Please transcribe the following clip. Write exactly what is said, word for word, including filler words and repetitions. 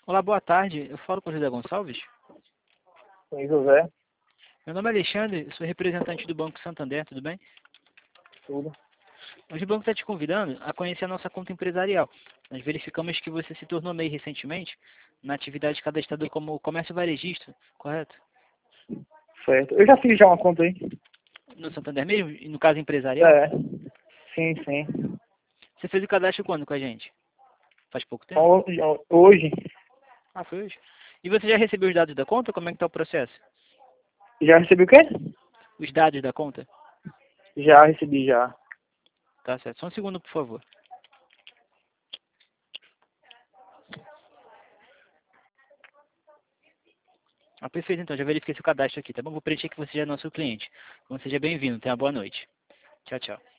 Olá, boa tarde. Eu falo com o José Gonçalves. Oi, José. Meu nome é Alexandre, eu sou representante do Banco Santander, tudo bem? Tudo. Hoje o banco está te convidando a conhecer a nossa conta empresarial. Nós verificamos que você se tornou MEI recentemente na atividade cadastrada como comércio varejista, correto? Certo. Eu já fiz já uma conta aí. No Santander mesmo? E no caso empresarial? É. Sim, sim. Você fez o cadastro quando com a gente? Faz pouco tempo? Ho- Hoje, Ah, foi hoje. E você já recebeu os dados da conta? Como é que está o processo? já recebi o quê? Os dados da conta? Já recebi, já. Tá certo. Só um segundo, por favor. Ah, perfeito, então. Já verifiquei seu cadastro aqui, tá bom? Vou preencher que você já é nosso cliente. Então, seja bem-vindo. Tenha uma boa noite. Tchau, tchau.